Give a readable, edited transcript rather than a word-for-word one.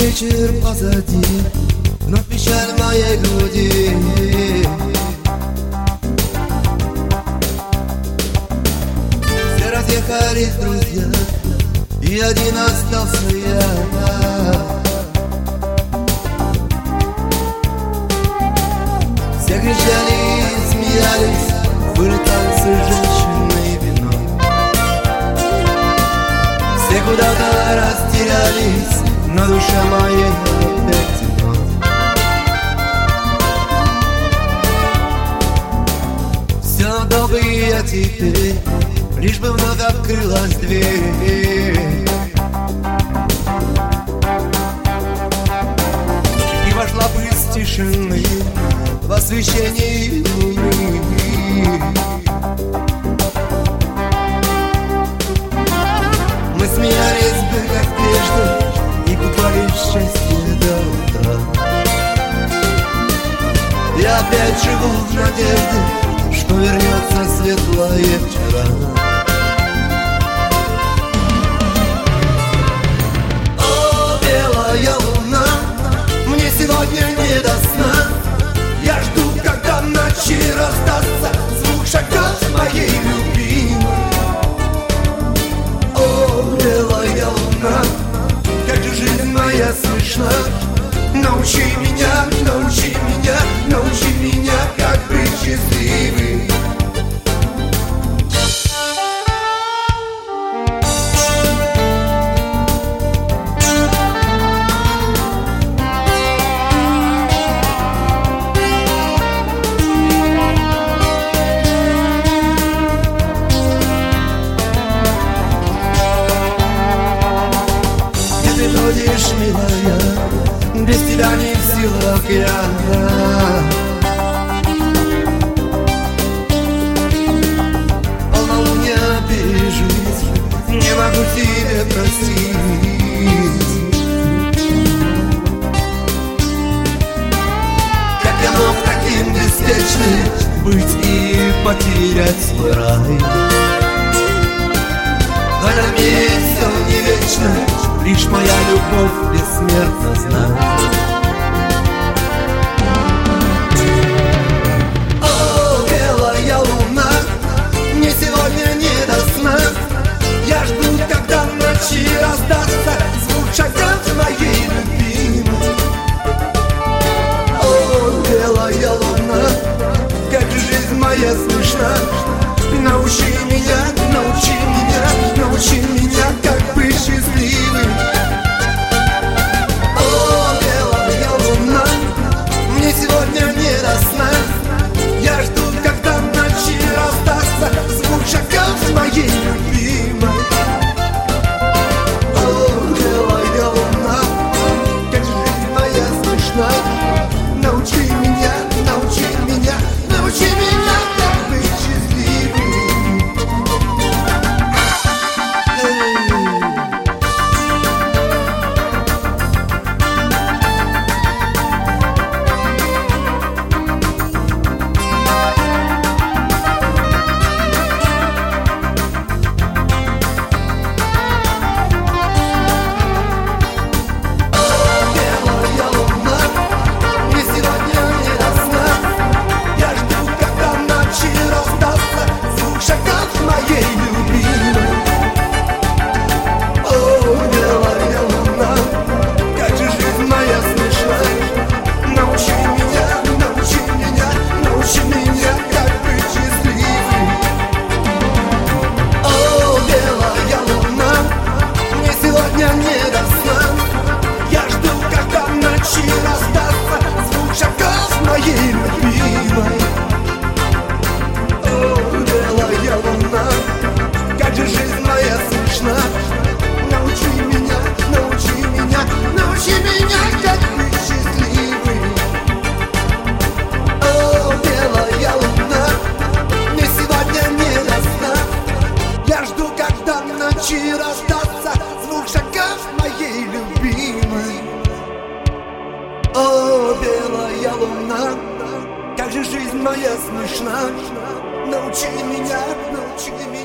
вечер позади, вновь печаль в моей груди. Все разъехались друзья, и один остался я. Все кричали и смеялись, были танцы, женщины и вино. Все куда-то растерялись, на душе моей опять темно. Все долго и я теперь, лишь бы вновь открылась дверь. И вошла бы из тишины в освещении луны. Мы смеялись бы, как прежде, и купались в счастье до утра. Я опять живу в надежде, что вернется светлое вчера. О, белая луна, мне сегодня не до сна. Я жду, когда в ночи раздастся звук шагов моей любимой. О, белая луна, как же жизнь моя смешна. Научи меня, научи меня, научи меня, как быть счастливым. Где ты ходишь, милая? Без тебя не в силах я. Полнолуние пережить, не могу тебе простить. Как я мог таким беспечным быть и потерять свой рай? В этом мире все не вечно, лишь моя любовь бессмертна, знай. О, белая луна, мне сегодня не до сна. Я жду, когда в ночи раздастся звук шагов моей любимой. О, белая луна, как же жизнь моя смешна. Научи меня, научи меня, научи меня, как быть счастливым. О, белая луна, мне сегодня не до сна. Я жду, когда в ночи раздастся звук шагов моей любимой. О, белая луна, как же жизнь моя смешна. Научи меня, научи меня, научи меня, как быть счастливым. ночи раздастся звук шагов моей любимой. О, белая луна, как же жизнь моя смешна. Научи меня, научи меня.